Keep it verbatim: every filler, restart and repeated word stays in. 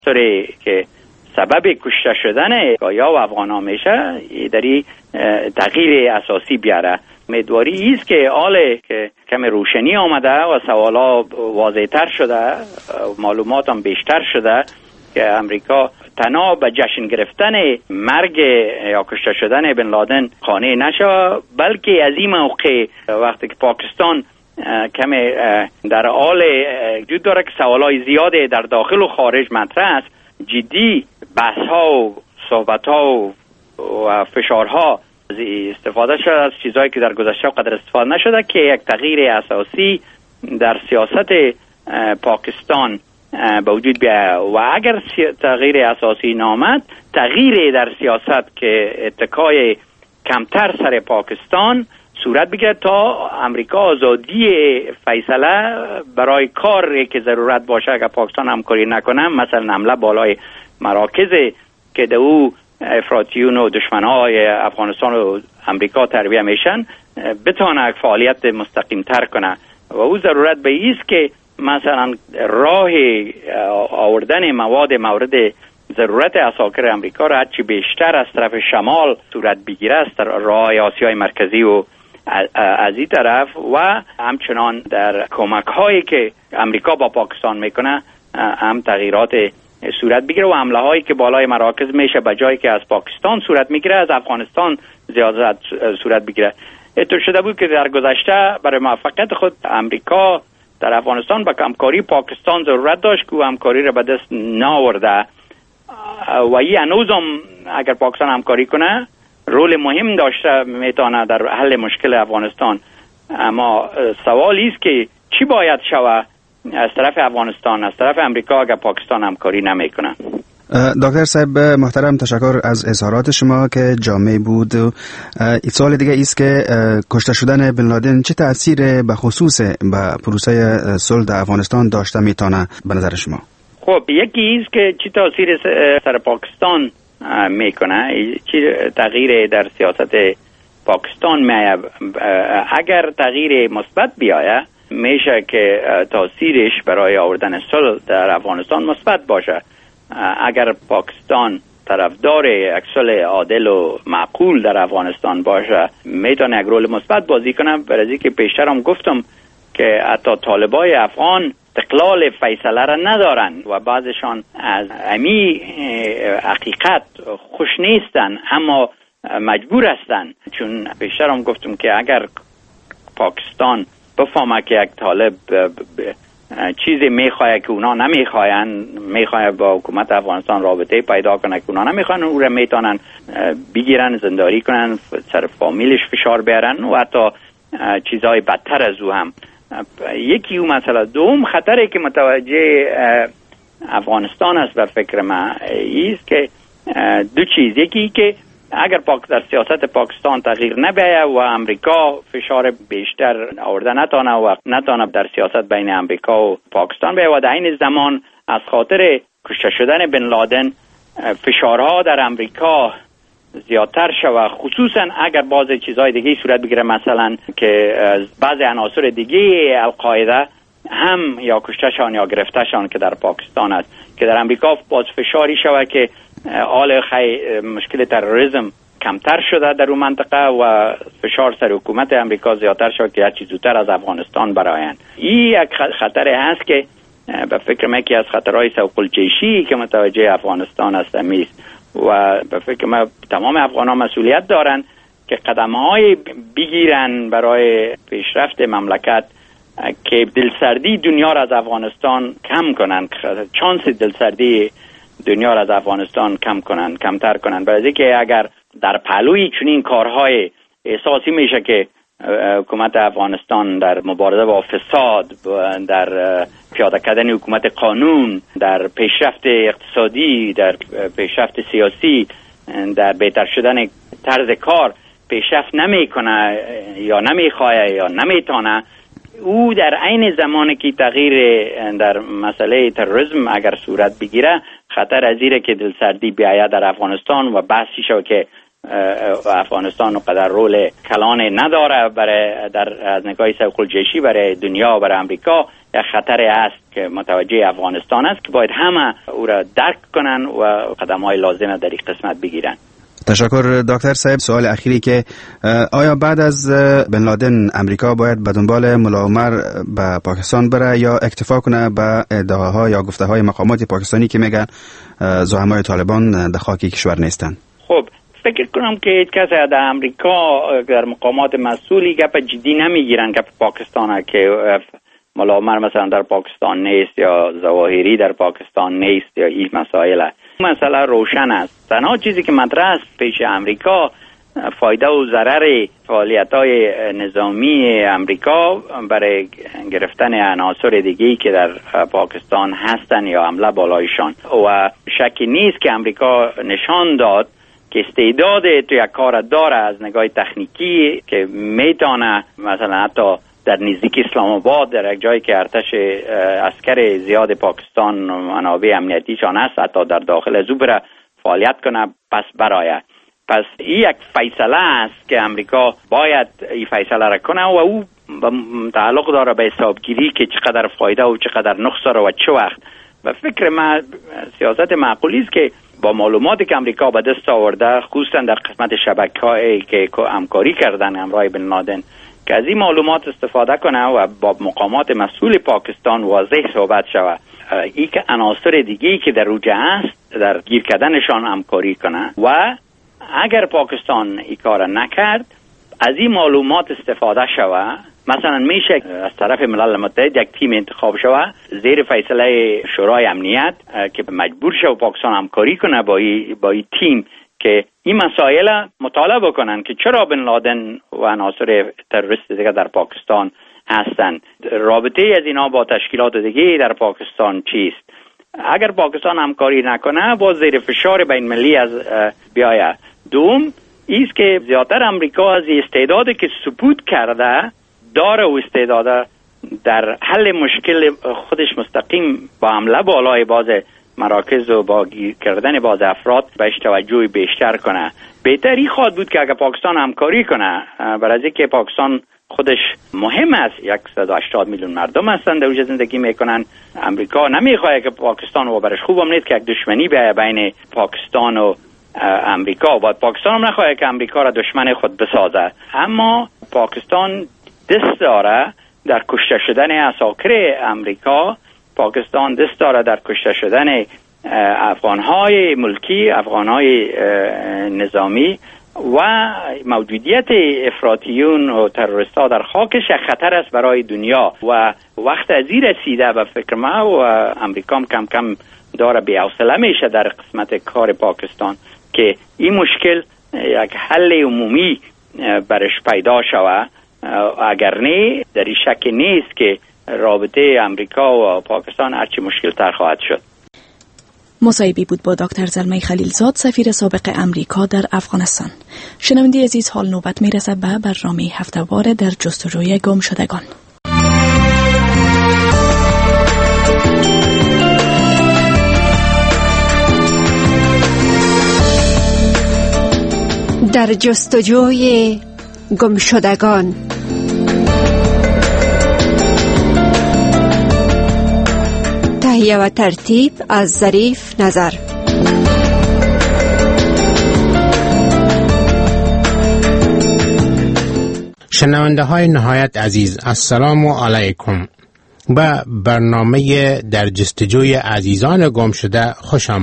عناصری که سبب کشته شدن یا و افغان ها میشه داری تغییر اساسی بیاره. امیدواری است که حال که کم روشنی آمده و سوالا واضح تر شده، معلومات هم بیشتر شده که امریکا تنها به جشن گرفتن مرگ یا کشته شدن بن لادن قانع نشه، بلکه از این موقع وقتی که پاکستان کم در حال وجود داره که سوالای زیاده در داخل و خارج مطرح است، جدی بحث ها و صحبت ها و فشارها استفاده شده از چیزهایی که در گذشته قدر استفاده نشده که یک تغییر اساسی در سیاست پاکستان به وجود بیاید. و اگر تغییر اساسی نامد، تغییر در سیاست که اتکای کمتر سر پاکستان صورت بگیرد تا امریکا آزادی فیصله برای کاری که ضرورت باشه اگر پاکستان همکاری نکنه، مثلا حمله بالای مراکز که در او افراطیون و دشمنای افغانستان و امریکا تربیه میشن، بتونه فعالیت مستقیم تر کنه. و او ضرورت به ایست که مثلا راه آوردن مواد مورد ضرورت عساکر امریکا را هرچی بیشتر از طرف شمال صورت بگیره، از راه آسیای مرکزی و از این طرف، و همچنان در کمک هایی که امریکا با پاکستان میکنه هم تغییرات صورت بگیره و حمله هایی که بالای مراکز میشه به جایی که از پاکستان صورت میگیره از افغانستان زیادت صورت بگیره. اینطور شده بود که در گذشته برای موفقیت خود امریکا در افغانستان با همکاری پاکستان ضرورت داشت که همکاری را به دست ناورده و این هنوزم اگر پاکستان همکاری کنه رول مهم داشته میتونه در حل مشکل افغانستان. اما سوال است که چی باید شود از طرف افغانستان، از طرف امریکا اگر پاکستان همکاری نمیکنه. دکتر صاحب محترم، تشکر از اظهارات شما که جامع بود. این سوال دیگه است که کشته شدن بن لادن چه تأثیر به خصوص به پروسه صلح در افغانستان داشته میتونه به نظر شما؟ خب یکی است که چه تأثیر سر پاکستان میکنه، چه تغییر در سیاست پاکستان میایه. اگر تغییر مثبت بیایه میشه که تأثیرش برای آوردن صلح در افغانستان مثبت باشه. اگر پاکستان طرفدار یک صلح عادل و معقول در افغانستان باشه میتونه یک رول مثبت بازی کنه. برای که پیشتر هم گفتم که حتی طالبای افغان استقلال فیصله را ندارن و بعضشان از امی حقیقت خوش نیستن، اما مجبور هستن. چون پیشتر هم گفتم که اگر پاکستان بفهمه که یک طالب چیزی میخواه که اونا نمیخواین، میخواه با حکومت افغانستان رابطه پیدا کنه که اونا نمیخوان، او را میتونن بگیرن، زندانی کنن، سر فامیلش فشار بیارن و حتی چیزهای بدتر از او هم. یکی او مسئله. دوم خطری که متوجه افغانستان است به فکر من ایست که دو چیز، یکی که اگر پاک در سیاست پاکستان تغییر نبیه و امریکا فشار بیشتر آورده نتانه و نتانه در سیاست بین امریکا و پاکستان بیه و در این زمان از خاطر کشته شدن بن لادن فشارها در امریکا زیادتر شود، خصوصا اگر بعض چیزهای دیگه صورت بگیره، مثلا که بعض عناصر دیگه القاعده هم یا کشتهشان یا گرفتهشان که در پاکستان است، که در امریکا باز فشاری شود که حال خی مشکل تروریسم کمتر شده در اون منطقه و فشار سر حکومت امریکا زیادتر شد که هر چیز زودتر از افغانستان برآیند. این یک خطر هست که به فکر من که از خطرهای سوق الجیشی که متوجه افغانستان است میست و به فکر من تمام افغانان مسئولیت دارن که قدم‌های بگیرن برای پیشرفت مملکت که دلسردی دنیا را از افغانستان کم کنن، چانس دلسردی دنیا را از افغانستان کم کنن، کمتر کنن. برای اینکه اگر در پهلوی چنین کارهای احساسی میشه که حکومت افغانستان در مبارزه با فساد، در پیاده کردن حکومت قانون، در پیشرفت اقتصادی، در پیشرفت سیاسی، در بهتر شدن طرز کار پیشرفت نمیکنه یا نمیخواه یا نمیتونه، او در عین زمانی که تغییر در مسئله تروریسم اگر صورت بگیره خطر از اینه که دلسردی بیاید در افغانستان و بحثی شد که افغانستان قدر رول کلان نداره برای در از نگاه سوق الجیشی برای دنیا و برای امریکا یک خطر است که متوجه افغانستان است که باید همه او را درک کنن و قدم‌های لازم در این قسمت بگیرن. تشکر دکتر صاحب. سوال اخیری که آیا بعد از بن لادن امریکا باید به دنبال ملا عمر به پاکستان بره یا اکتفا کنه به ادعاها یا گفته‌های مقامات پاکستانی که میگن زعمای طالبان در خاک کشور نیستن؟ خب فکر کنم که هیچ کس در امریکا در مقامات مسئولی گپ جدی نمیگیرن گپ پاکستان که ملا عمر مثلا در پاکستان نیست یا ظواهری در پاکستان نیست یا این مسائل. مسئله روشن است. تنها چیزی که مطرح است پیش امریکا فایده و ضرر فعالیت‌های نظامی امریکا برای گرفتن عناصر دیگه‌ای که در پاکستان هستند یا حمله بالایشان. و شکی نیست که امریکا نشان داد که استعداد تو یک کار داره از نگاه تکنیکی که میتونه مثلا حتی در نزدیک اسلام آباد در یک جایی که ارتش عسکر زیاد پاکستان منابع امنیتیشان است حتی در داخل از او بره فعالیت کنه پس برایه. پس این یک فیصله است که امریکا باید این فیصله را کنه و او تعلق داره به حسابگیری که چقدر فایده و چقدر نقص داره و چه وقت. و فکر ما سیاست معقولی است که با معلوماتی که امریکا به دست آورده خصوصا در قسمت شبکه‌ای که همکاری کردن همراه بن لادن که از این معلومات استفاده کنه و با مقامات مسئول پاکستان واضح صحبت شود ای که عناصر دیگه‌ای که در روجه است در گیر کردنشان همکاری کنه و اگر پاکستان این کار نکرد از این معلومات استفاده شود. مثلا میشه از طرف ملل متحد یک تیم انتخاب شود زیر فیصله شورای امنیت که مجبور شود پاکستان همکاری کنه با این با این تیم که این مسائل مطالعه بکنن که چرا بن لادن و عناصر تروریست دیگه در پاکستان هستند. رابطه از اینا با تشکیلات دیگه در پاکستان چیست؟ اگر پاکستان همکاری نکنه با زیر فشار بین المللی از بیایه. دوم ایست که زیادتر امریکا از استعدادی که ثبوت کرده داره و استعداد در حل مشکل خودش مستقیم با حمله بالای باز مراکز و با گیر کردن باز افراد بهش توجه بیشتر کنه. بهتری خواهد بود که اگر پاکستان همکاری کنه برای از اینکه پاکستان خودش مهم است. صد و هشتاد میلیون مردم هستند در اونجا زندگی میکنن. امریکا نمیخواد که پاکستان و برش خوبم نیست که یک دشمنی به بین پاکستان و امریکا و پاکستان هم نخواهد که امریکا را دشمن خود بسازه. اما پاکستان دست داره در کشته شدن عساکر امریکا. پاکستان دست داره در کشته شدن افغانهای ملکی، افغانهای نظامی و موجودیت افراطیون و تروریست‌ها در خاکش خطر است برای دنیا و وقت از این رسیده به فکر ما و امریکا هم کم کم داره بی‌حوصله میشه در قسمت کار پاکستان که این مشکل یک حل عمومی برش پیدا شود. اگر نه در این شک نیست که رابطه امریکا و پاکستان هرچی مشکل تر خواهد شد. مصاحبه بود با دکتر زلمه خلیلزاد سفیر سابق امریکا در افغانستان. شنونده عزیز حال نوبت میرسه به برنامه هفته‌وار در جستجوی گم شدگان. در جستجوی گم شدگان. تهیه و ترتیب از ظریف نظر. شنونده های نهایت عزیز، السلام علیکم. به برنامه در جستجوی عزیزان گم شده خوش آمدید.